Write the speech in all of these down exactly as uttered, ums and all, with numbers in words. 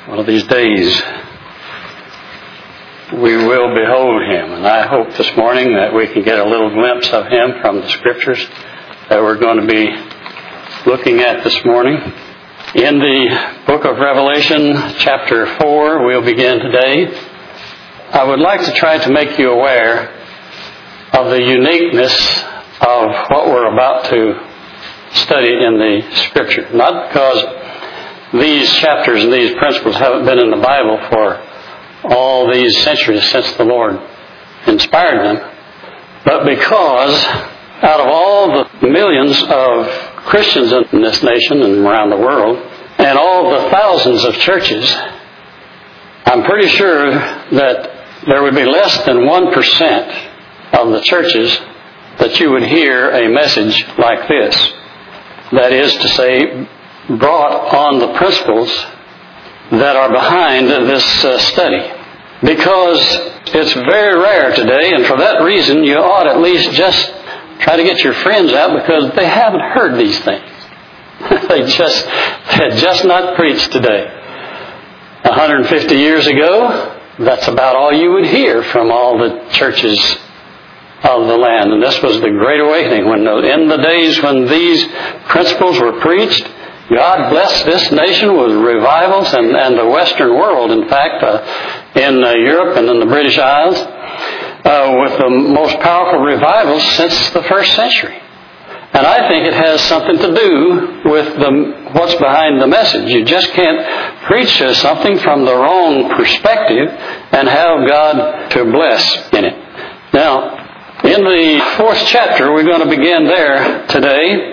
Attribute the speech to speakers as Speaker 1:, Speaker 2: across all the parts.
Speaker 1: One of these days we will behold Him. And I hope this morning that we can get a little glimpse of Him from the Scriptures that we're going to be looking at this morning. In the book of Revelation, chapter four, we'll begin today. I would like to try to make you aware of the uniqueness of what we're about to study in the Scripture. Not because these chapters and these principles haven't been in the Bible for all these centuries since the Lord inspired them, but because out of all the millions of Christians in this nation and around the world, and all the thousands of churches, I'm pretty sure that there would be less than one percent of the churches that you would hear a message like this. That is to say, brought on the principles that are behind this uh, study. Because it's very rare today, and for that reason you ought at least just try to get your friends out, because they haven't heard these things. they just they're just not preached today. one hundred fifty years ago, that's about all you would hear from all the churches of the land. And this was the Great Awakening. When in the days when these principles were preached, God blessed this nation with revivals, and, and the Western world, in fact, uh, in uh, Europe and in the British Isles, uh, with the most powerful revivals since the first century. And I think it has something to do with the, what's behind the message. You just can't preach something from the wrong perspective and have God to bless in it. Now, in the fourth chapter, we're going to begin there today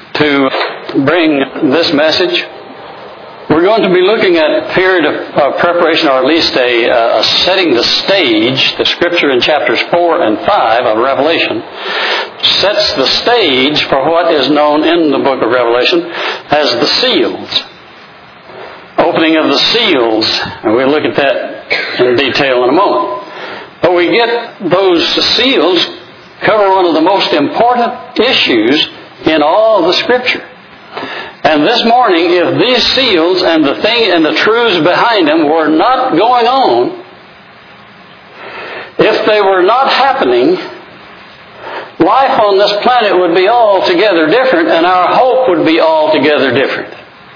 Speaker 1: to bring this message. We're going to be looking at a period of uh, preparation, or at least a, uh, a setting the stage. The Scripture in chapters four and five of Revelation sets the stage for what is known in the book of Revelation as the seals. Opening of the seals. And we'll look at that in detail in a moment. But we get those seals cover one of the most important issues in all the Scripture. And this morning, if these seals and the thing and the truths behind them were not going on, if they were not happening, life on this planet would be altogether different, and our hope would be altogether different.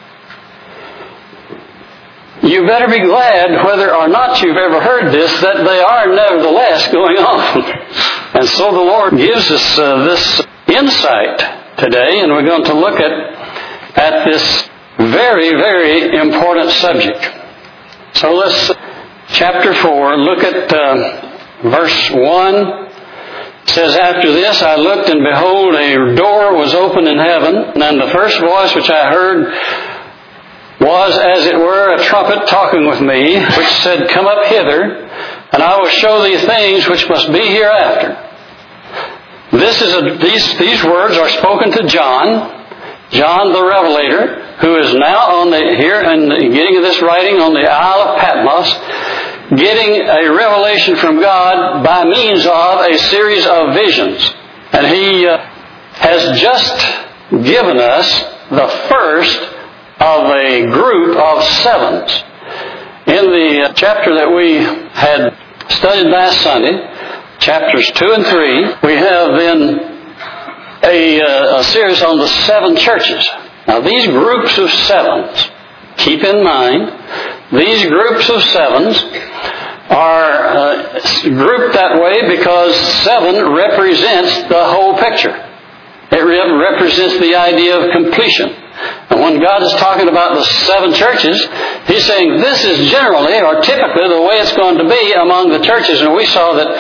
Speaker 1: You better be glad, whether or not you've ever heard this, that they are nevertheless going on. And so the Lord gives us uh, this insight today, and we're going to look at at this very, very important subject. So let's, chapter four, look at uh, verse one. It says, "After this I looked, and behold, a door was opened in heaven, and the first voice which I heard was as it were a trumpet talking with me, which said, Come up hither, and I will show thee things which must be hereafter." This is a, these, these words are spoken to John, John the Revelator, who is now on the, here in the beginning of this writing on the Isle of Patmos, getting a revelation from God by means of a series of visions. And he uh, has just given us the first of a group of sevens. In the uh, chapter that we had studied last Sunday, chapters two and three, we have then A, uh, a series on the seven churches. Now these groups of sevens, keep in mind, these groups of sevens are uh, grouped that way because seven represents the whole picture. It re- represents the idea of completion. And when God is talking about the seven churches, He's saying this is generally or typically the way it's going to be among the churches. And we saw that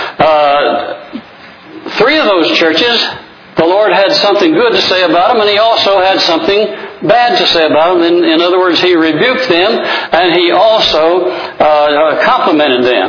Speaker 1: uh, three of those churches, the Lord had something good to say about them, and He also had something bad to say about them. In, in other words, He rebuked them, and He also uh, complimented them.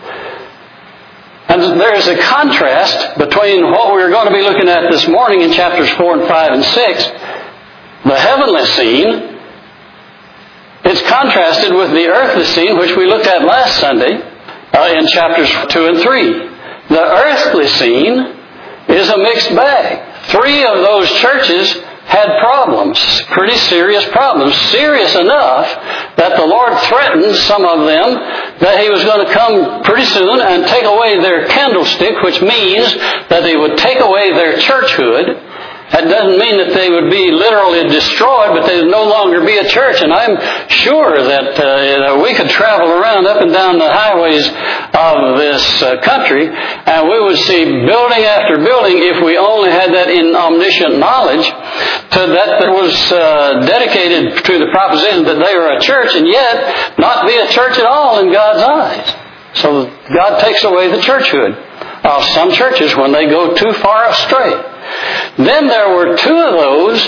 Speaker 1: And there is a contrast between what we're going to be looking at this morning in chapters four and five and six, the heavenly scene. It's contrasted with the earthly scene, which we looked at last Sunday uh, in chapters two and three. The earthly scene is a mixed bag. Three of those churches had problems, pretty serious problems, serious enough that the Lord threatened some of them that He was going to come pretty soon and take away their candlestick, which means that He would take away their churchhood. That doesn't mean that they would be literally destroyed, but they would no longer be a church. And I'm sure that uh, you know, we could travel around up and down the highways of this uh, country, and we would see building after building, if we only had that in omniscient knowledge, to that that was uh, dedicated to the proposition that they were a church, and yet not be a church at all in God's eyes. So God takes away the churchhood of some churches when they go too far astray. Then there were two of those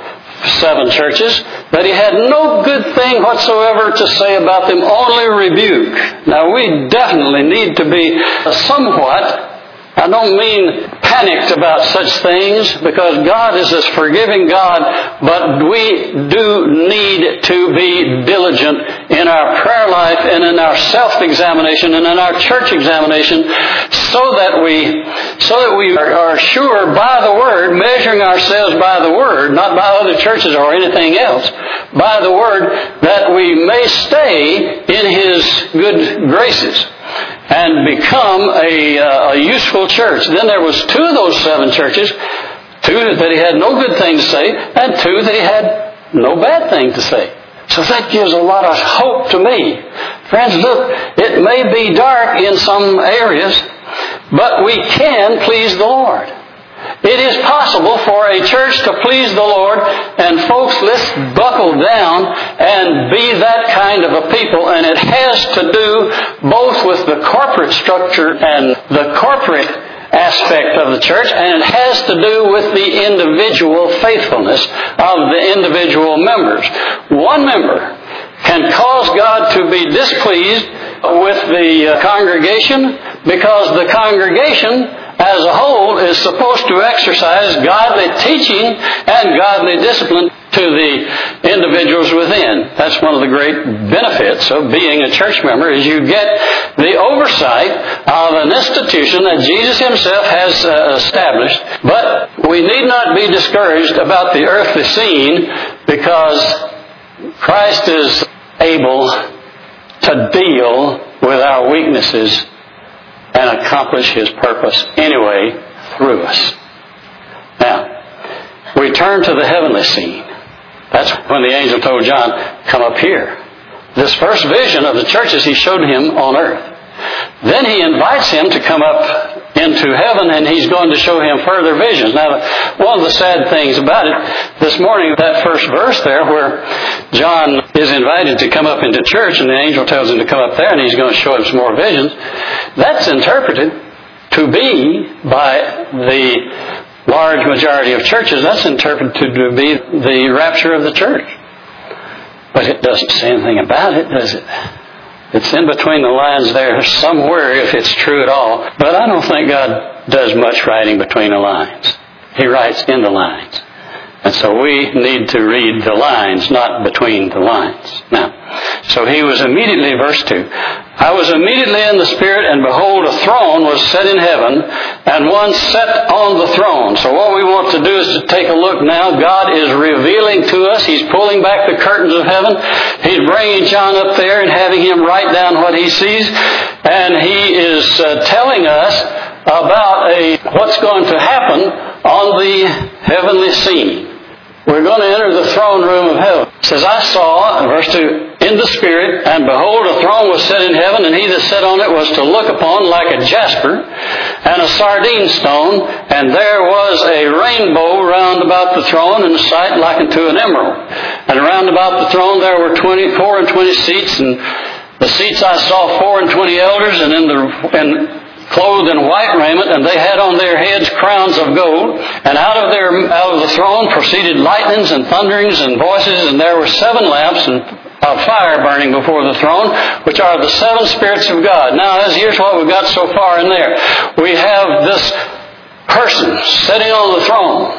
Speaker 1: seven churches that He had no good thing whatsoever to say about them, only rebuke. Now we definitely need to be somewhat, I don't mean panicked about such things, because God is a forgiving God, but we do need to be diligent in our prayer life and in our self-examination and in our church examination, so that we so that we are sure by the Word, measuring ourselves by the Word, not by other churches or anything else, by the Word, that we may stay in His good graces and become a, uh, a useful church. Then there was two of those seven churches, two that He had no good thing to say, and two that He had no bad thing to say. So that gives a lot of hope to me. Friends, look, it may be dark in some areas, but we can please the Lord. It is possible for a church to please the Lord, and folks, let's buckle down and be that kind of a people. And it has to do both with the corporate structure and the corporate aspect of the church, and it has to do with the individual faithfulness of the individual members. One member can cause God to be displeased with the congregation, because the congregation as a whole is supposed to exercise godly teaching and godly discipline to the individuals within. That's one of the great benefits of being a church member, is you get the oversight of an institution that Jesus Himself has uh, established. But we need not be discouraged about the earthly scene, because Christ is able to deal with our weaknesses and accomplish His purpose anyway through us. Now, we turn to the heavenly scene. That's when the angel told John, come up here. This first vision of the churches He showed him on earth. Then He invites him to come up into heaven, and He's going to show him further visions. Now, one of the sad things about it, this morning, that first verse there where John is invited to come up into church and the angel tells him to come up there and He's going to show him some more visions, that's interpreted to be, by the large majority of churches, that's interpreted to be the rapture of the church. But it doesn't say anything about it, does it? It's in between the lines there somewhere, if it's true at all. But I don't think God does much writing between the lines. He writes in the lines. And so we need to read the lines, not between the lines. Now, so He was immediately, verse two, I was immediately in the Spirit, and behold, a throne was set in heaven, and one sat on the throne. So what we want to do is to take a look now. God is revealing to us. He's pulling back the curtains of heaven. He's bringing John up there and having him write down what he sees. And He is uh, telling us about a what's going to happen on the heavenly scene. We're going to enter the throne room of heaven. It says, I saw, in verse two, in the Spirit, and behold, a throne was set in heaven, and He that sat on it was to look upon like a jasper and a sardine stone, and there was a rainbow round about the throne, in sight like unto an emerald. And round about the throne there were twenty, four and twenty seats, and the seats I saw four and twenty elders, and in the and clothed in white raiment, and they had on their heads crowns of gold. And out of their out of the throne proceeded lightnings and thunderings and voices, and there were seven lamps and of fire burning before the throne, which are the seven spirits of God. Now, as here's what we've got so far in there. We have this person sitting on the throne.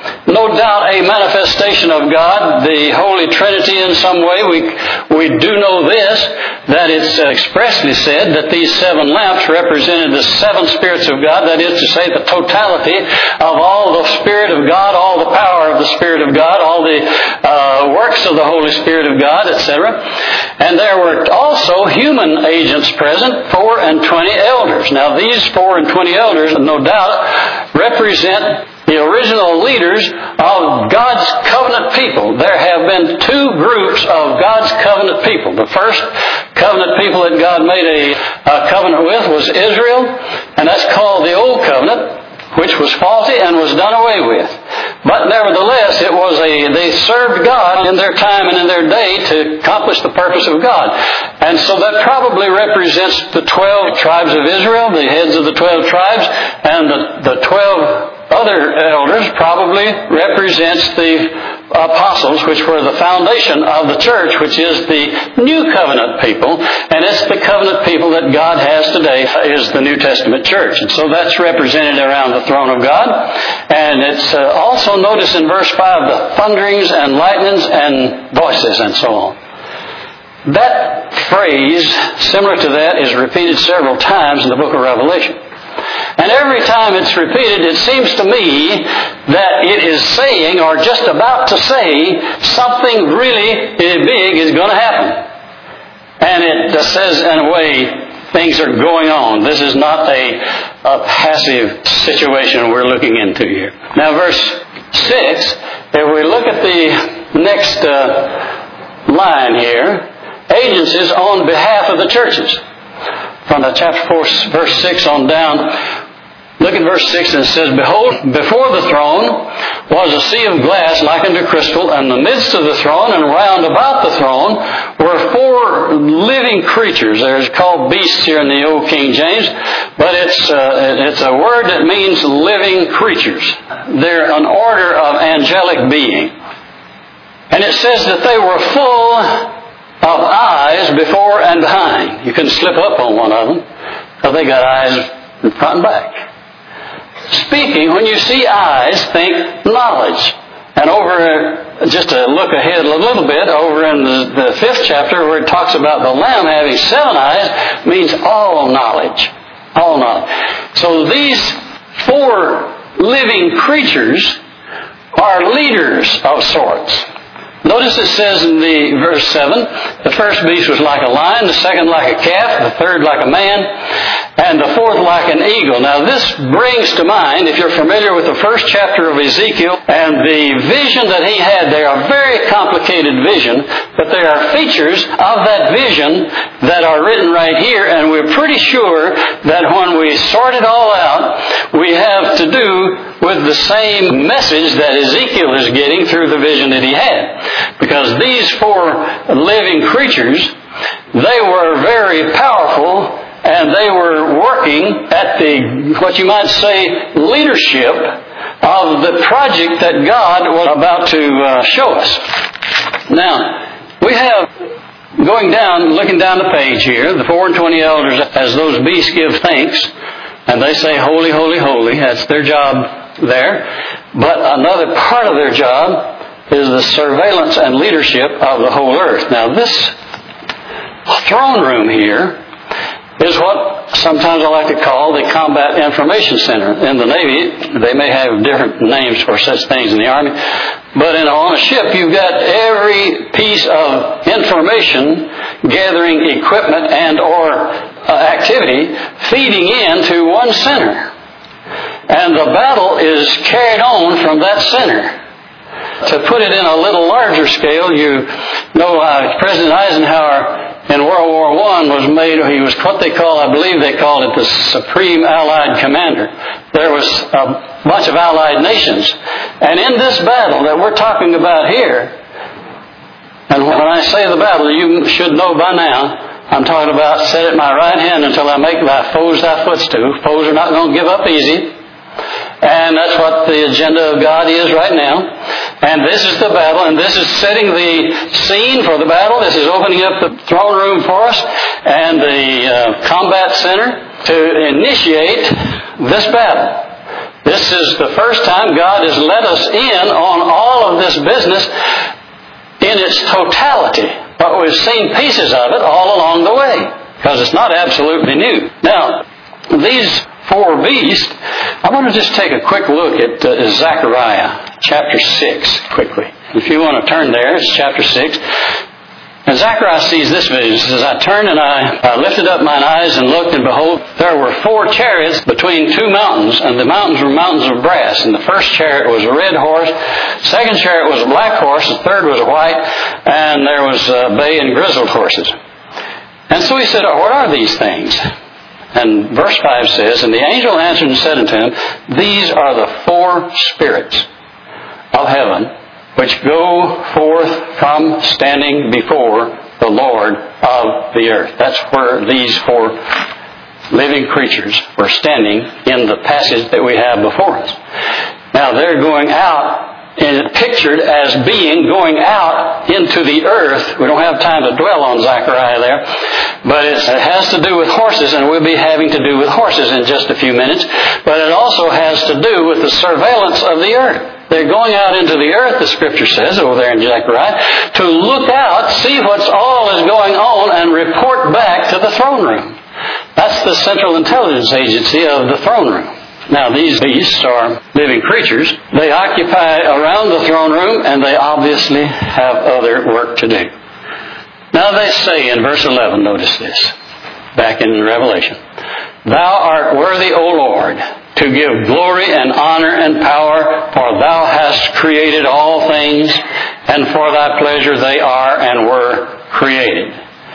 Speaker 1: no doubt a manifestation of God, the Holy Trinity in some way. We we do know this, that it's expressly said that these seven lamps represented the seven spirits of God, that is to say, the totality of all the Spirit of God, all the power of the Spirit of God, all the uh, works of the Holy Spirit of God, et cetera. And there were also human agents present, four and twenty elders. Now these four and twenty elders, no doubt, represent the original leaders of God's covenant people. There have been two groups of God's covenant people. The first covenant people that God made a, a covenant with was Israel, and that's called the Old Covenant, which was faulty and was done away with. But nevertheless, it was a they served God in their time and in their day to accomplish the purpose of God. And so that probably represents the twelve tribes of Israel, the heads of the twelve tribes, and the, the twelve other elders probably represents the apostles, which were the foundation of the church, which is the New Covenant people, and it's the covenant people that God has today is the New Testament church. And so that's represented around the throne of God. And it's uh, also noticed in verse five, the thunderings and lightnings and voices and so on. That phrase, similar to that, is repeated several times in the book of Revelation. And every time it's repeated, it seems to me that it is saying, or just about to say, something really big is going to happen. And it says, in a way, things are going on. This is not a, a passive situation we're looking into here. Now, verse six, if we look at the next uh, line here, agencies on behalf of the churches. From the chapter four, verse six on down, look at verse six, and it says, Behold, before the throne was a sea of glass like unto crystal, and in the midst of the throne and round about the throne were four living creatures. There's called beasts here in the Old King James, but it's uh, it's a word that means living creatures. They're an order of angelic being. And it says that they were full of eyes before and behind. You couldn't slip up on one of them, because they got eyes in front and back. Speaking, when you see eyes, think knowledge. And over, just to look ahead a little bit, over in the, the fifth chapter where it talks about the Lamb having seven eyes, means all knowledge. All knowledge. So these four living creatures are leaders of sorts. Notice it says in the verse seven, the first beast was like a lion, the second like a calf, the third like a man, and the fourth like an eagle. Now this brings to mind, if you're familiar with the first chapter of Ezekiel, and the vision that he had there, a very complicated vision, but there are features of that vision that are written right here, and we're pretty sure that when we sort it all out, we have to do with the same message that Ezekiel is getting through the vision that he had. Because these four living creatures, they were very powerful, and they were working at the, what you might say, leadership of the project that God was about to uh, show us. Now, we have, going down, looking down the page here, the four and twenty elders, as those beasts give thanks, and they say, Holy, holy, holy. That's their job there. But another part of their job is the surveillance and leadership of the whole earth. Now this throne room here is what sometimes I like to call the Combat Information Center. In the Navy, they may have different names for such things in the Army, but in, on a ship you've got every piece of information gathering equipment and or uh, activity feeding into one center. And the battle is carried on from that center. To put it in a little larger scale, you know uh, President Eisenhower in World War One was made, he was what they call, I believe they called it the Supreme Allied Commander. There was a bunch of Allied nations. And in this battle that we're talking about here, and when I say the battle, you should know by now, I'm talking about set at my right hand until I make thy foes thy footstool. Foes are not going to give up easy. And that's what the agenda of God is right now. And this is the battle, and this is setting the scene for the battle. This is opening up the throne room for us and the uh, combat center to initiate this battle. This is the first time God has let us in on all of this business in its totality. But we've seen pieces of it all along the way, because it's not absolutely new. Now, these four beasts, I want to just take a quick look at uh, Zechariah chapter six quickly. If you want to turn there, it's chapter six. And Zechariah sees this vision. It says, I turned and I, I lifted up mine eyes and looked, and behold, there were four chariots between two mountains, and the mountains were mountains of brass. And the first chariot was a red horse, the second chariot was a black horse, the third was a white, and there was uh, bay and grizzled horses. And so he said, oh, what are these things? And verse five says, and the angel answered and said unto him, these are the four spirits of heaven, which go forth from standing before the Lord of the earth. That's where these four living creatures were standing in the passage that we have before us. Now they're going out, and it's pictured as being going out into the earth. We don't have time to dwell on Zechariah there, but it has to do with horses, and we'll be having to do with horses in just a few minutes. But it also has to do with the surveillance of the earth. They're going out into the earth, the Scripture says, over there in Zechariah, to look out, see what's all is going on, and report back to the throne room. That's the central intelligence agency of the throne room. Now, these beasts are living creatures. They occupy around the throne room, and they obviously have other work to do. Now, they say in verse eleven, notice this, back in Revelation, Thou art worthy, O Lord, to give glory and honor and power, for Thou hast created all things, and for Thy pleasure they are and were created.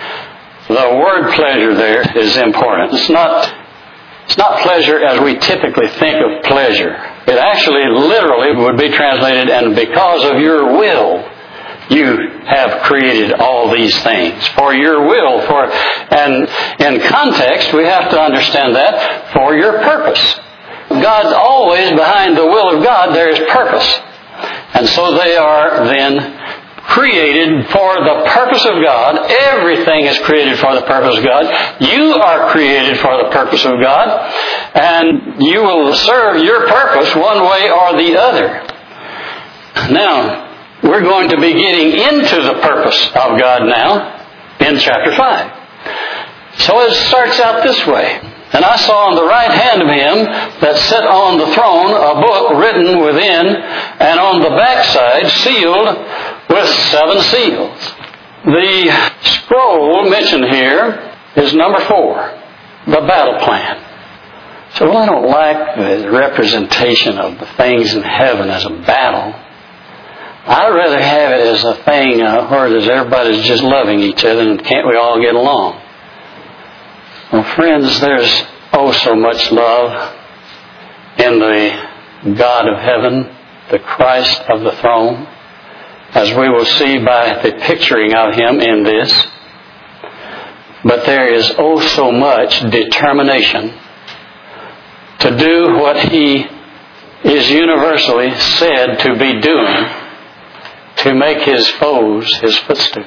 Speaker 1: The word pleasure there is important. It's not, it's not pleasure as we typically think of pleasure. It actually literally would be translated, and because of your will, you have created all these things. For your will, for, and in context, we have to understand that, for your purpose. God's always behind the will of God, there is purpose. And so they are then created for the purpose of God. Everything is created for the purpose of God. You are created for the purpose of God. And you will serve your purpose one way or the other. Now, we're going to be getting into the purpose of God now in chapter five. So it starts out this way. And I saw on the right hand of him that sat on the throne a book written within, and on the backside sealed with seven seals. The scroll mentioned here is number four, the battle plan. So well, I don't like the representation of the things in heaven as a battle. I'd rather have it as a thing uh, where everybody's just loving each other, and can't we all get along? Well, friends, there's oh so much love in the God of heaven, the Christ of the throne, as we will see by the picturing of Him in this. But there is oh so much determination to do what He is universally said to be doing, to make His foes His footstool.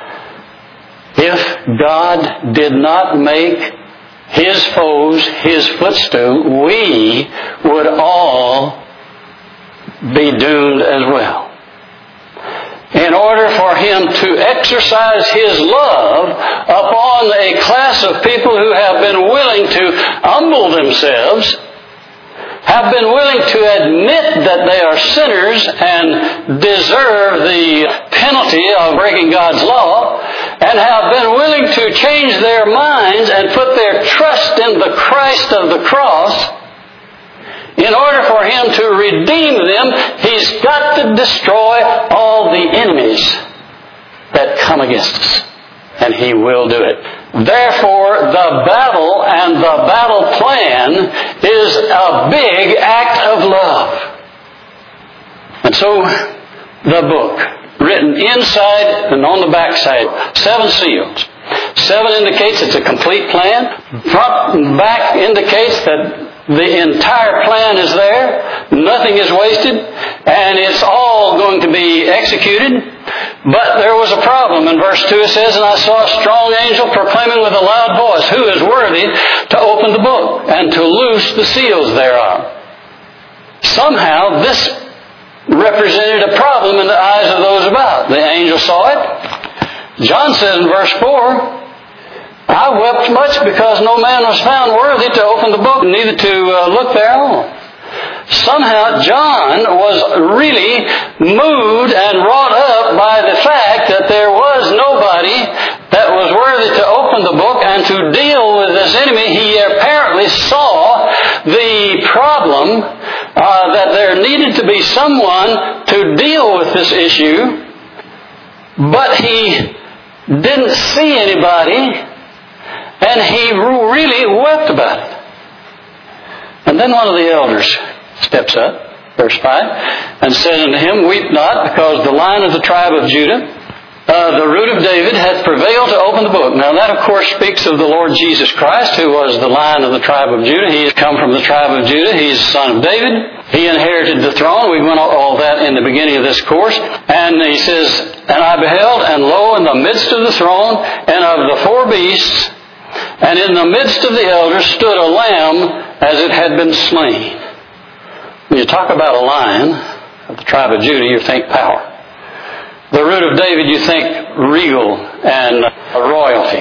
Speaker 1: If God did not make His foes His footstool, we would all be doomed as well. In order for Him to exercise His love upon a class of people who have been willing to humble themselves, have been willing to admit that they are sinners and deserve the penalty of breaking God's law, and have been willing to change their minds and put their trust in the Christ of the cross, in order for Him to redeem them, He's got to destroy all the enemies that come against us. And He will do it. Therefore, the battle and the battle plan is a big act of love. And so, the book, written inside and on the backside, seven seals. Seven indicates it's a complete plan. Front and back indicates that the entire plan is there. Nothing is wasted. And it's all going to be executed. But there was a problem. In verse two it says, And I saw a strong angel proclaiming with a loud voice, Who is worthy to open the book and to loose the seals thereof? somehow this represented a problem in the eyes of those about. The angel saw it. John says in verse four, I wept much because no man was found worthy to open the book, neither to uh, look thereon. Somehow John was really moved and wrought up by the fact that there was nobody that was worthy to open the book and to deal with this enemy. He apparently saw the problem uh, that there needed to be someone to deal with this issue, but he didn't see anybody, and he really wept about it. And then one of the elders steps up, verse five, and said unto him, Weep not, because the Lion of the tribe of Judah, uh, the root of David, hath prevailed to open the book. Now that, of course, speaks of the Lord Jesus Christ, who was the Lion of the tribe of Judah. He has come from the tribe of Judah. He is the son of David. He inherited the throne. We went over all that in the beginning of this course. And he says, And I beheld, and lo, in the midst of the throne, and of the four beasts, and in the midst of the elders stood a lamb as it had been slain. When you talk about a lion of the tribe of Judah, you think power. The root of David, you think regal and royalty.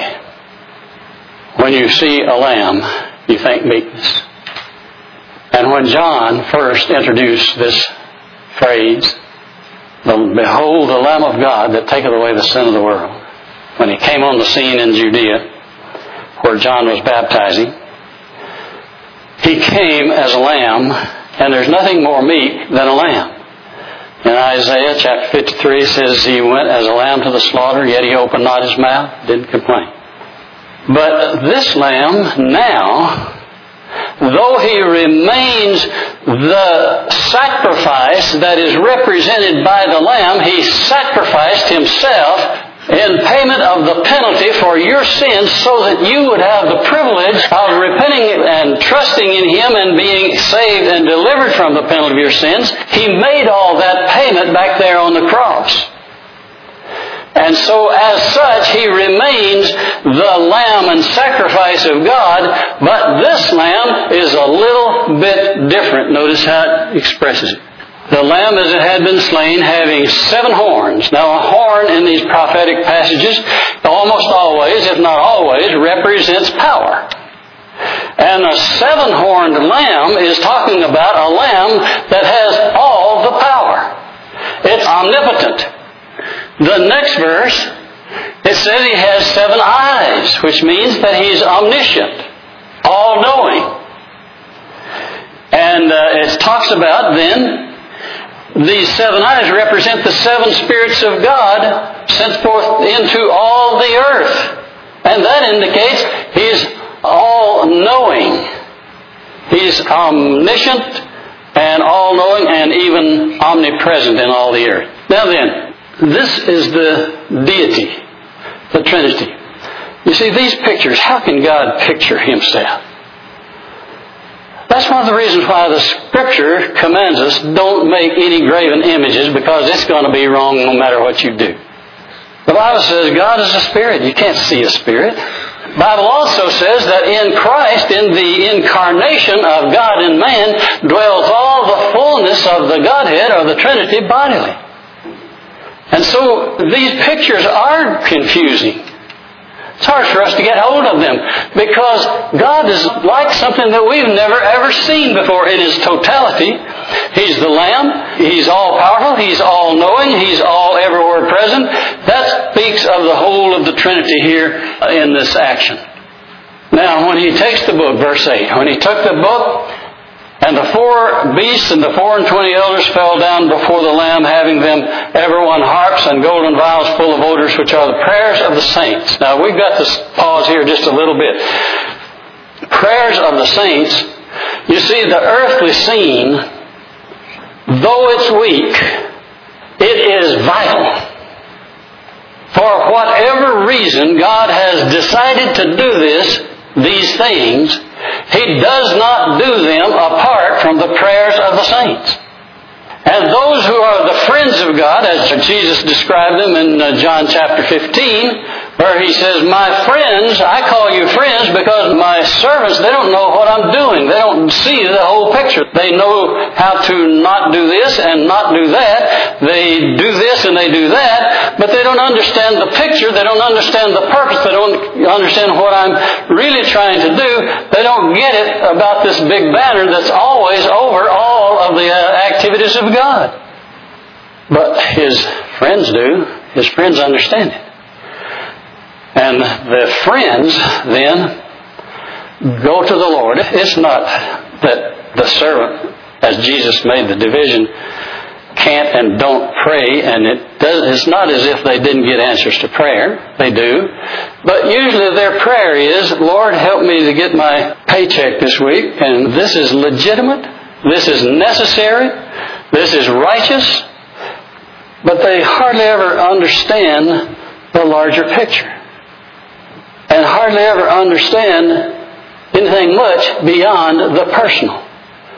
Speaker 1: When you see a lamb, you think meekness. And when John first introduced this phrase, Behold the Lamb of God that taketh away the sin of the world, when he came on the scene in Judea, where John was baptizing, he came as a lamb, and there's nothing more meek than a lamb. In Isaiah chapter fifty-three it says, He went as a lamb to the slaughter, yet he opened not his mouth, didn't complain. But this lamb now, though he remains the sacrifice that is represented by the lamb, he sacrificed himself in payment of the penalty for your sins, so that you would have the privilege of repenting and trusting in Him and being saved and delivered from the penalty of your sins. He made all that payment back there on the cross. And so as such, He remains the lamb and sacrifice of God, but this lamb is a little bit different. Notice how it expresses it. The lamb as it had been slain, having seven horns. Now a horn in these prophetic passages almost always, if not always, represents power. And a seven-horned lamb is talking about a lamb that has all the power. It's omnipotent. The next verse, it says he has seven eyes, which means that he's omniscient, all-knowing. And uh, it talks about then, these seven eyes represent the seven spirits of God sent forth into all the earth. And that indicates He's all-knowing. He's omniscient and all-knowing and even omnipresent in all the earth. Now then, this is the deity, the Trinity. You see, these pictures, how can God picture Himself? That's one of the reasons why the Scripture commands us, don't make any graven images, because it's going to be wrong no matter what you do. The Bible says God is a spirit. You can't see a spirit. The Bible also says that in Christ, in the incarnation of God in man, dwells all the fullness of the Godhead or the Trinity bodily. And so these pictures are confusing. It's hard for us to get hold of them, because God is like something that we've never ever seen before in His totality. He's the Lamb. He's all-powerful. He's all-knowing. He's all everywhere present. That speaks of the whole of the Trinity here in this action. Now, when He takes the book, verse eight, when He took the book, and the four beasts and the four and twenty elders fell down before the Lamb, having them every one harps and golden vials full of odors, which are the prayers of the saints. Now, we've got to pause here just a little bit. Prayers of the saints. You see, the earthly scene, though it's weak, it is vital. For whatever reason, God has decided to do this, these things. He does not do them apart from the prayers of the saints. And those who are the friends of God, as Jesus described them in John chapter fifteen, where he says, my friends, I call you friends because my servants, they don't know what I'm doing. They don't see the whole picture. They know how to not do this and not do that. They do this and they do that, but they don't understand the picture. They don't understand the purpose. They don't understand what I'm really trying to do. They don't get it about this big banner that's always over all of the activities of God. But his friends do. His friends understand it. And the friends then go to the Lord. It's not that the servant, as Jesus made the division, can't and don't pray, and it does, it's not as if they didn't get answers to prayer. They do. But usually their prayer is, Lord, help me to get my paycheck this week, and this is legitimate, this is necessary, this is righteous, but they hardly ever understand the larger picture. And hardly ever understand anything much beyond the personal.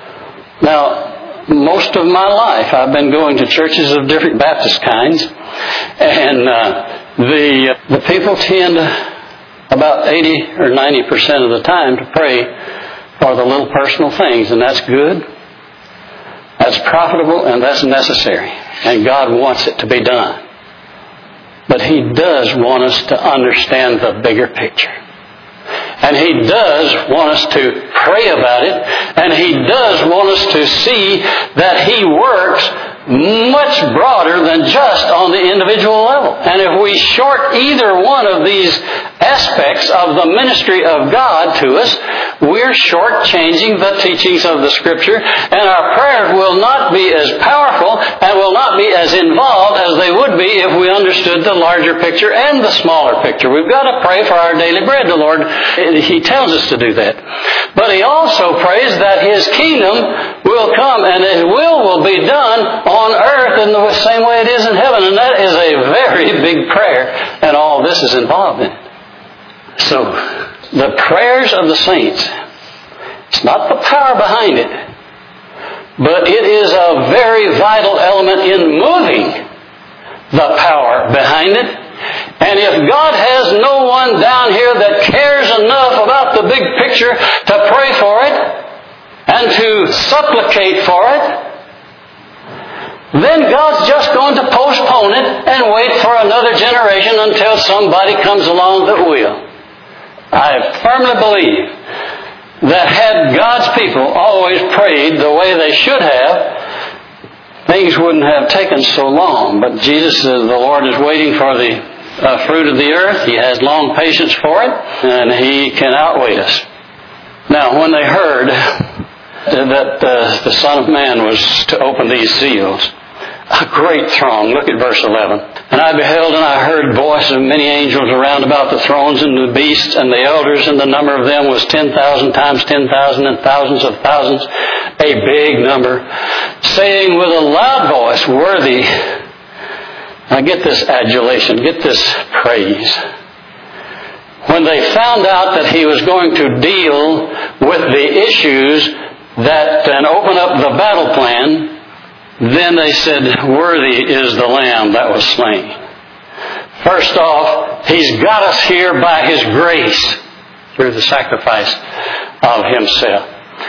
Speaker 1: Now, most of my life I've been going to churches of different Baptist kinds, and uh, the the people tend about eighty or ninety percent of the time to pray for the little personal things, and that's good, that's profitable, and that's necessary, and God wants it to be done. But He does want us to understand the bigger picture. And He does want us to pray about it. And He does want us to see that He works much broader than just on the individual level. And if we short either one of these aspects of the ministry of God to us, we're shortchanging the teachings of the Scripture, and our prayers will not be as powerful and will not be as involved as they would be if we understood the larger picture and the smaller picture. We've got to pray for our daily bread. The Lord, He tells us to do that. But He also prays that His kingdom will come and His will will be done on earth in the same way it is in heaven. And that is a very big prayer, and all this is involved in it. So, the prayers of the saints, it's not the power behind it, but it is a very vital element in moving the power behind it. And if God has no one down here that cares enough about the big picture to pray for it and to supplicate for it, then God's just going to postpone it and wait for another generation until somebody comes along that will. I firmly believe that had God's people always prayed the way they should have, things wouldn't have taken so long. But Jesus, the Lord, is waiting for the uh, fruit of the earth. He has long patience for it, and He can outwait us. Now, when they heard that uh, the Son of Man was to open these seals, a great throng. Look at verse eleven. And I beheld and I heard voices of many angels around about the thrones and the beasts and the elders, and the number of them was ten thousand times ten thousand and thousands of thousands, a big number, saying with a loud voice, worthy. Now get this adulation, get this praise. When they found out that He was going to deal with the issues that and open up the battle plan, then they said, worthy is the Lamb that was slain. First off, He's got us here by His grace through the sacrifice of Himself.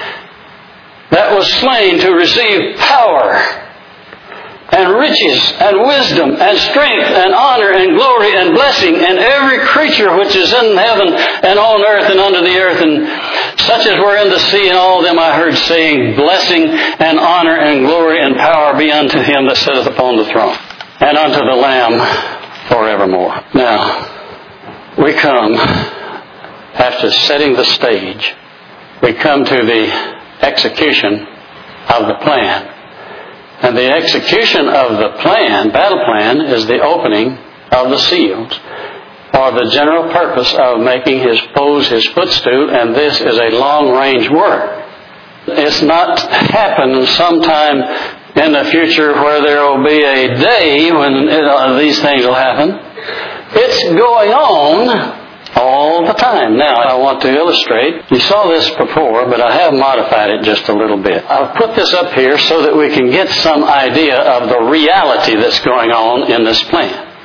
Speaker 1: That was slain to receive power and riches and wisdom and strength and honor and glory and blessing and every creature which is in heaven and on earth and under the earth, and such as were in the sea, and all of them I heard saying, blessing and honor and glory and power be unto Him that sitteth upon the throne and unto the Lamb forevermore. Now, we come, after setting the stage, we come to the execution of the plan. And the execution of the plan, battle plan, is the opening of the seals for the general purpose of making His foes His footstool, and this is a long-range work. It's not happened sometime in the future where there will be a day when it, uh, these things will happen. It's going on all the time. Now, I want to illustrate. You saw this before, but I have modified it just a little bit. I've put this up here so that we can get some idea of the reality that's going on in this plan.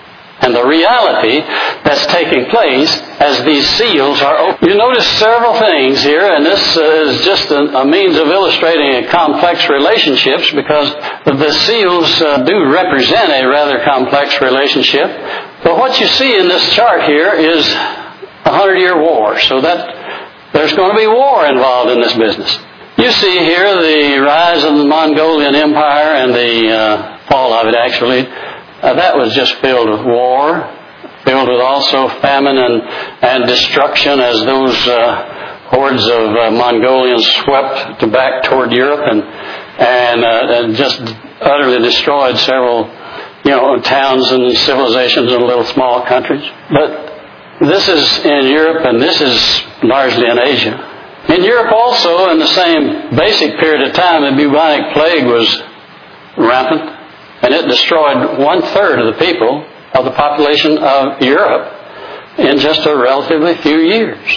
Speaker 1: and the reality that's taking place as these seals are opened. You notice several things here, and this is just a, a means of illustrating a complex relationships, because the seals uh, do represent a rather complex relationship. But what you see in this chart here is a hundred-year war, so that there's going to be war involved in this business. You see here the rise of the Mongolian Empire and the uh, fall of it, actually. Uh, that was just filled with war, filled with also famine and, and destruction as those uh, hordes of uh, Mongolians swept to back toward Europe and and, uh, and just utterly destroyed several, you know, towns and civilizations in little small countries. But this is in Europe, and this is largely in Asia. In Europe also, in the same basic period of time, the bubonic plague was rampant, and it destroyed one-third of the people of the population of Europe in just a relatively few years.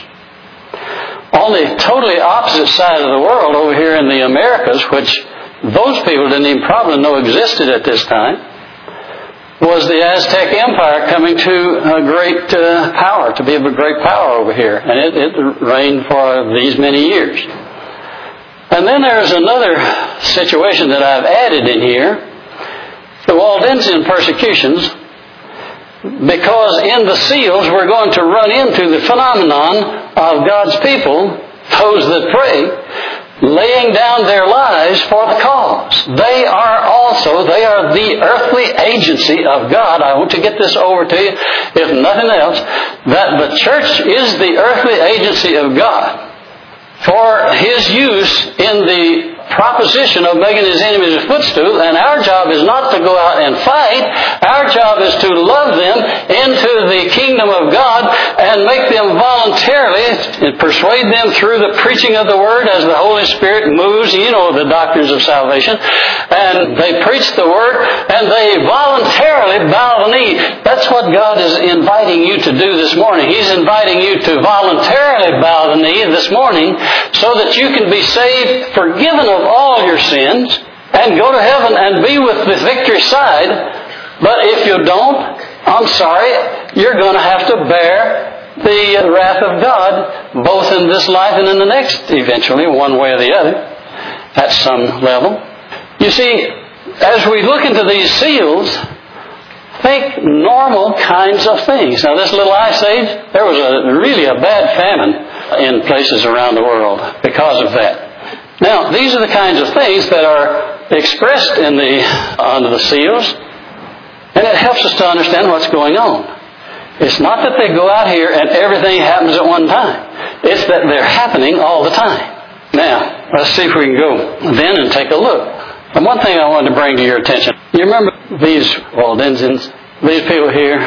Speaker 1: On the totally opposite side of the world, over here in the Americas, which those people didn't even probably know existed at this time, was the Aztec Empire coming to a great uh, power, to be a great power over here. And it, it reigned for these many years. And then there's another situation that I've added in here. The Waldensian persecutions, because in the seals we're going to run into the phenomenon of God's people, those that pray, laying down their lives for the cause. They are also, they are the earthly agency of God. I want to get this over to you, if nothing else, that the church is the earthly agency of God for His use in the proposition of making His enemies a footstool, and our job is not to go out and fight. Our job is to love them into the kingdom of God and make them voluntarily, and persuade them through the preaching of the Word as the Holy Spirit moves. You know the doctrines of salvation. And they preach the Word, and they voluntarily bow the knee. That's what God is inviting you to do this morning. He's inviting you to voluntarily bow the knee this morning so that you can be saved, forgiven of all your sins, and go to heaven and be with the victory side. But if you don't, I'm sorry, you're going to have to bear the wrath of God, both in this life and in the next, eventually, one way or the other, at some level. You see, as we look into these seals, think normal kinds of things. Now, this little ice age, there was a really a bad famine in places around the world because of that. Now, these are the kinds of things that are expressed in the under the seals, and it helps us to understand what's going on. It's not that they go out here and everything happens at one time. It's that they're happening all the time. Now, let's see if we can go then and take a look. And one thing I wanted to bring to your attention. You remember these Waldensians, these people here?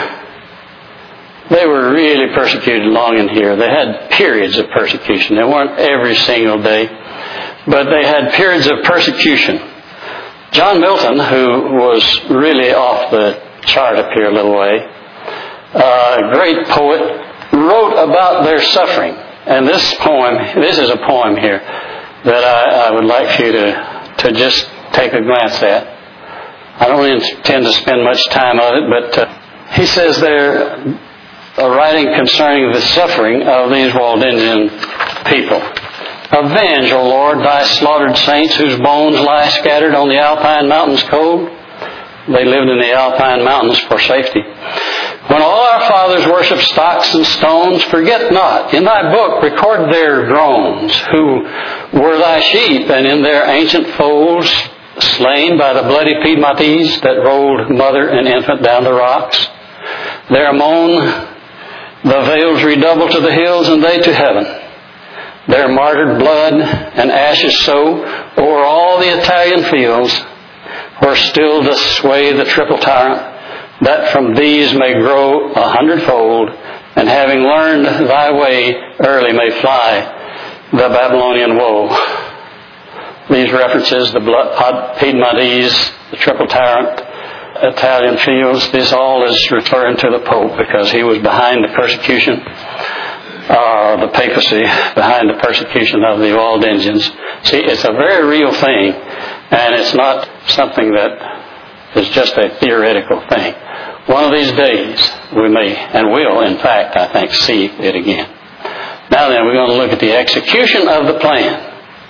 Speaker 1: They were really persecuted long in here. They had periods of persecution. They weren't every single day, but they had periods of persecution. John Milton, who was really off the chart up here a little way, a great poet, wrote about their suffering. And this poem, this is a poem here that I, I would like for you to, to just take a glance at. I don't intend to spend much time on it, but uh, he says there, a writing concerning the suffering of these Waldensian people. Avenge, O Lord, thy slaughtered saints whose bones lie scattered on the Alpine mountains cold. They lived in the Alpine mountains for safety. When all our fathers worshipped stocks and stones, forget not, in thy book record their groans, who were thy sheep, and in their ancient folds slain by the bloody Piedmontese that rolled mother and infant down the rocks. Their moan, the vales redouble to the hills, and they to heaven. Their martyred blood and ashes sow o'er all the Italian fields, where still doth sway the triple tyrant, that from these may grow a hundredfold, and having learned thy way, early may fly the Babylonian woe. These references, the Piedmontese, the triple tyrant, Italian fields, this all is referring to the Pope, because he was behind the persecution, uh, the papacy, behind the persecution of the Waldensians. See, it's a very real thing, and it's not something that is just a theoretical thing. one of these days we may, and will, in fact, I think, see it again. Now then, we're going to look at the execution of the plan.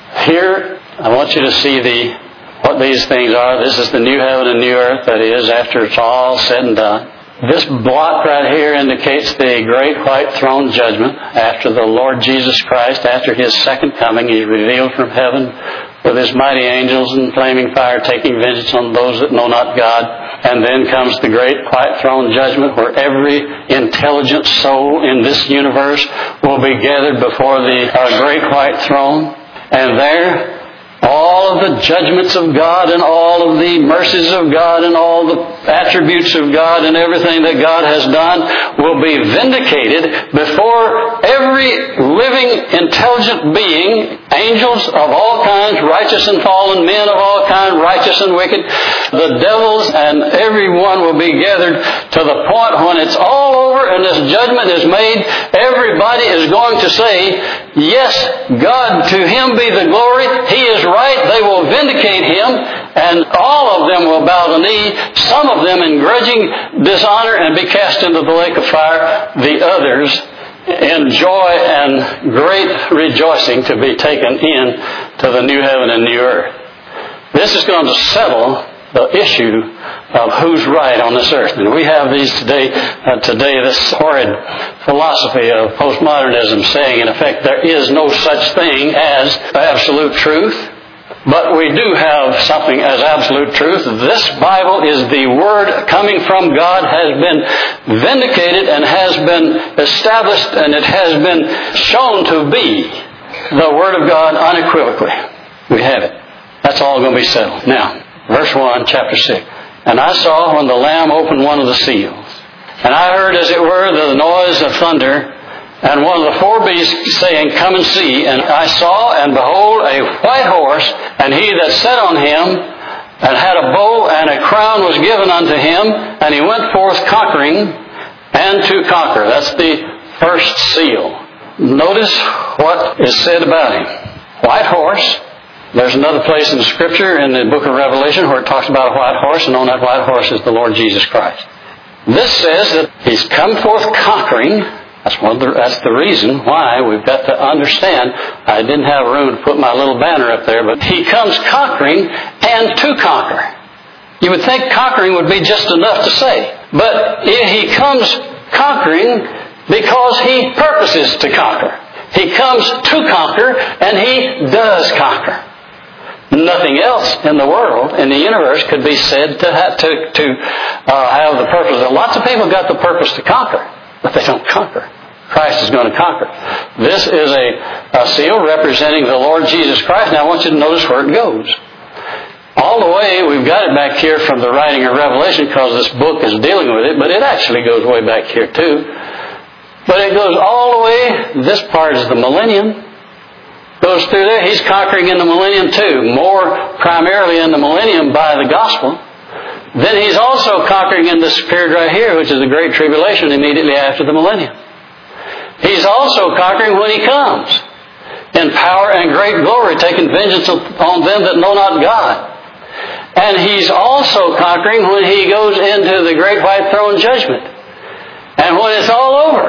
Speaker 1: Here, I want you to see the what these things are. This is the new heaven and new earth, that is, after it's all said and done. This blot right here indicates the great white throne judgment after the Lord Jesus Christ, after His second coming. He's revealed from heaven with His mighty angels in flaming fire, taking vengeance on those that know not God. And then comes the great white throne judgment, where every intelligent soul in this universe will be gathered before the uh, great white throne. And there, all of the judgments of God and all of the mercies of God and all the attributes of God and everything that God has done will be vindicated before every living, intelligent being, angels of all kinds, righteous and fallen, men of all kinds, righteous and wicked, the devils, and everyone will be gathered to the point when it's all over and this judgment is made. Everybody is going to say, yes, God, to Him be the glory. He is right. They will vindicate Him, and all of them will bow the knee, some of them in grudging dishonor, and be cast into the lake of fire. The others in joy and great rejoicing to be taken in to the new heaven and new earth. This is going to settle the issue of who's right on this earth. And we have these today, uh, today this horrid philosophy of postmodernism saying, in effect, there is no such thing as absolute truth. But we do have something as absolute truth. This Bible is the Word coming from God, has been vindicated and has been established, and it has been shown to be the Word of God unequivocally. We have it. That's all going to be settled. Now, verse one, chapter six. And I saw when the Lamb opened one of the seals, and I heard, as it were, the noise of thunder, and one of the four beasts saying, Come and see. And I saw, and behold, a white horse, and he that sat on him, and had a bow, and a crown was given unto him, and he went forth conquering, and to conquer. That's the first seal. Notice what is said about him. White horse. There's another place in the Scripture, in the book of Revelation, where it talks about a white horse, and on that white horse is the Lord Jesus Christ. This says that He's come forth conquering. That's one of the, that's the reason why we've got to understand. I didn't have room to put my little banner up there, but He comes conquering and to conquer. You would think conquering would be just enough to say. But He comes conquering because He purposes to conquer. He comes to conquer, and He does conquer. Nothing else in the world, in the universe, could be said to have, to, to uh, have the purpose. Lots of people got the purpose to conquer, but they don't conquer. Christ is going to conquer. This is a, a seal representing the Lord Jesus Christ. Now I want you to notice where it goes. All the way, we've got it back here from the writing of Revelation because this book is dealing with it, but it actually goes way back here too. But it goes all the way, this part is the millennium. Goes through there. He's conquering in the millennium too. More primarily in the millennium by the gospel. Then He's also conquering in this period right here, which is the Great Tribulation immediately after the millennium. He's also conquering when He comes in power and great glory, taking vengeance on them that know not God. And He's also conquering when He goes into the great white throne judgment. And when it's all over,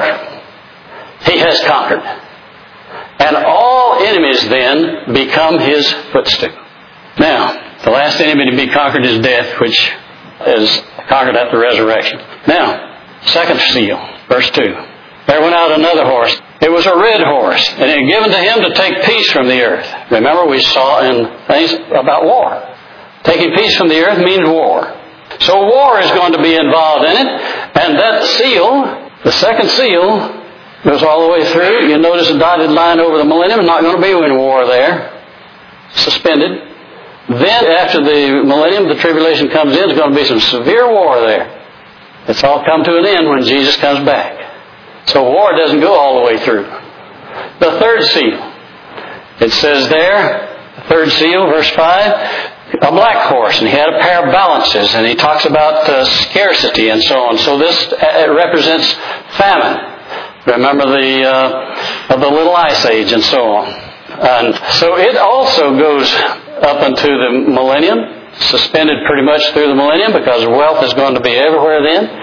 Speaker 1: He has conquered. And all enemies then become His footstool. Now, the last enemy to be conquered is death, which is conquered at the resurrection. Now, second seal, verse two. There went out another horse. It was a red horse, and it was given to him to take peace from the earth. Remember, we saw in things about war. Taking peace from the earth means war. So war is going to be involved in it. And that seal, the second seal, goes all the way through. You notice a dotted line over the millennium. Not going to be any war there. Suspended. Then, after the millennium, the tribulation comes in. There's going to be some severe war there. It's all come to an end when Jesus comes back. So war doesn't go all the way through. The third seal. It says there, the third seal, verse five, a black horse, and he had a pair of balances, and he talks about uh, scarcity and so on. So this uh, it represents famine. Remember the uh, of the little ice age and so on. And so it also goes up into the millennium, suspended pretty much through the millennium because wealth is going to be everywhere then.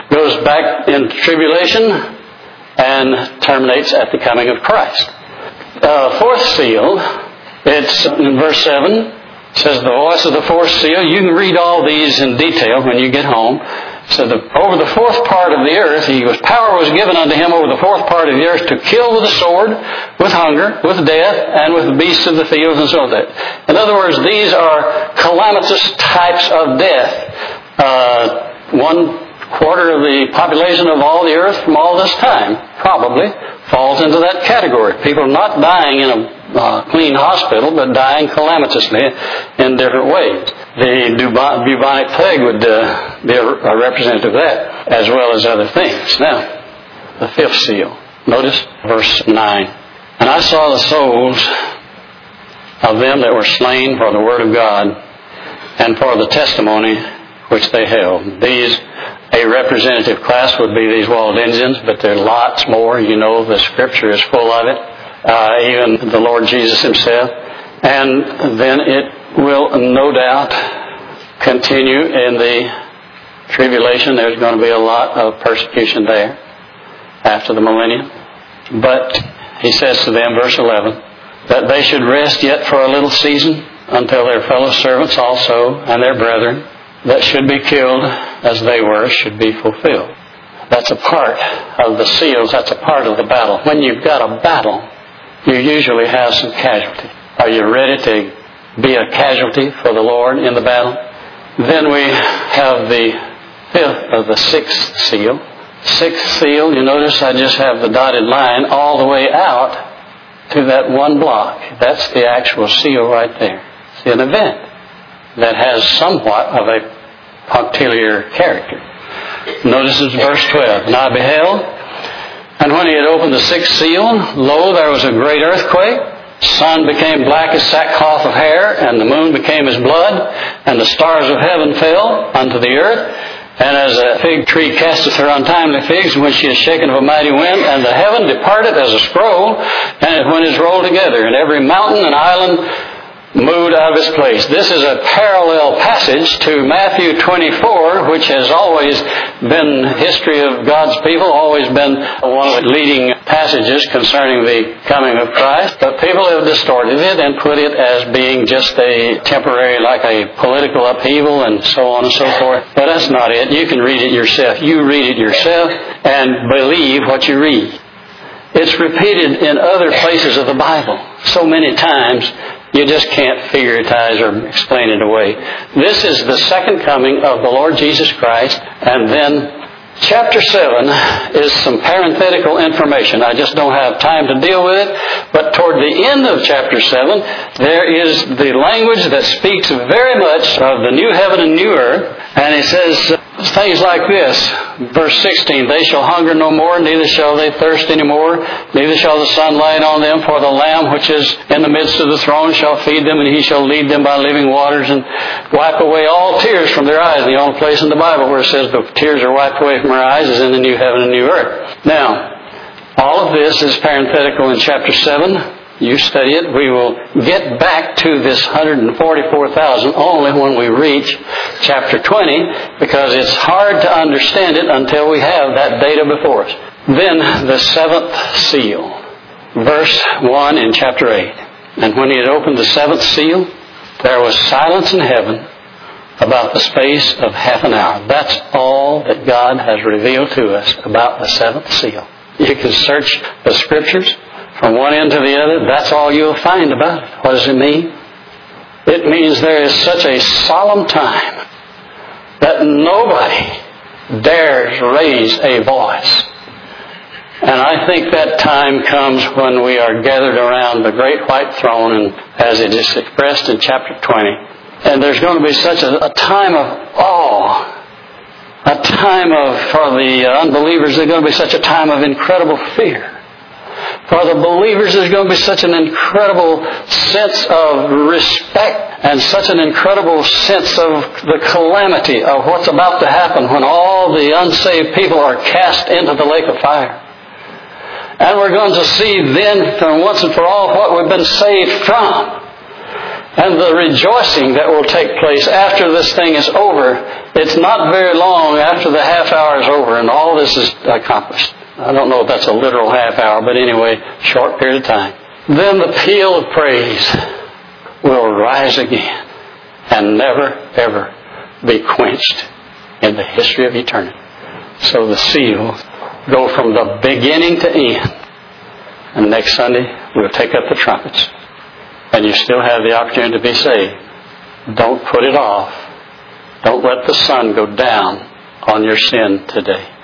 Speaker 1: goes back in tribulation and terminates at the coming of Christ. Uh, fourth seal, it's in verse seven, it says the voice of the fourth seal. You can read all these in detail when you get home. So the, over the fourth part of the earth, he was, power was given unto him over the fourth part of the earth to kill with the sword, with hunger, with death, and with the beasts of the fields and so on. In other words, these are calamitous types of death. Uh, one quarter of the population of all the earth from all this time probably falls into that category. People not dying in a uh, clean hospital, but dying calamitously in different ways. The bubonic plague would uh, be a, a representative of that, as well as other things. Now, the fifth seal. Notice verse nine. And I saw the souls of them that were slain for the word of God and for the testimony which they held. These, a representative class would be these Waldensians, but there are lots more. You know, the Scripture is full of it. Uh, even the Lord Jesus Himself. And then it will no doubt continue in the tribulation. There's going to be a lot of persecution there after the millennium. But He says to them, verse eleven, that they should rest yet for a little season until their fellow servants also and their brethren that should be killed as they were should be fulfilled. That's a part of the seals. That's a part of the battle. When you've got a battle, you usually have some casualty. Are you ready to be a casualty for the Lord in the battle? Then we have the fifth of the sixth seal. Sixth seal, you notice I just have the dotted line all the way out to that one block. That's the actual seal right there. It's an event that has somewhat of a punctiliar character. Notice it's verse twelve. And I beheld, and when he had opened the sixth seal, lo, there was a great earthquake. The sun became black as sackcloth of hair, and the moon became as blood, and the stars of heaven fell unto the earth. And as a fig tree casteth her untimely figs, when she is shaken of a mighty wind, and the heaven departed as a scroll, and when it is rolled together, and every mountain and island moved out of its place. This is a parallel passage to Matthew twenty-four, which has always been history of God's people, always been one of the leading passages concerning the coming of Christ. But people have distorted it and put it as being just a temporary, like a political upheaval and so on and so forth. But that's not it. You can read it yourself. You read it yourself and believe what you read. It's repeated in other places of the Bible so many times you just can't figuratize or explain it away. This is the second coming of the Lord Jesus Christ. And then chapter seven is some parenthetical information. I just don't have time to deal with it. But toward the end of chapter seven, there is the language that speaks very much of the new heaven and new earth. And it says things like this, verse sixteen, they shall hunger no more, neither shall they thirst any more, neither shall the sun light on them, for the Lamb which is in the midst of the throne shall feed them, and He shall lead them by living waters, and wipe away all tears from their eyes. The only place in the Bible where it says the tears are wiped away from our eyes is in the new heaven and new earth. Now, all of this is parenthetical in chapter seven. You study it. We will get back to this one hundred forty-four thousand only when we reach chapter twenty, because it's hard to understand it until we have that data before us. Then the seventh seal, verse one in chapter eight. And when he had opened the seventh seal, there was silence in heaven about the space of half an hour. That's all that God has revealed to us about the seventh seal. You can search the Scriptures from one end to the other. That's all you'll find about it. What does it mean? It means there is such a solemn time that nobody dares raise a voice. And I think that time comes when we are gathered around the great white throne, and as it is expressed in chapter twenty. And there's going to be such a, a time of awe, a time of, for the unbelievers, there's going to be such a time of incredible fear. For the believers, there's going to be such an incredible sense of respect and such an incredible sense of the calamity of what's about to happen when all the unsaved people are cast into the lake of fire. And we're going to see then, from once and for all, what we've been saved from. And the rejoicing that will take place after this thing is over, it's not very long after the half hour is over and all this is accomplished. I don't know if that's a literal half hour, but anyway, short period of time. Then the peal of praise will rise again and never, ever be quenched in the history of eternity. So the seals go from the beginning to end. And next Sunday, we'll take up the trumpets. And you still have the opportunity to be saved. Don't put it off. Don't let the sun go down on your sin today.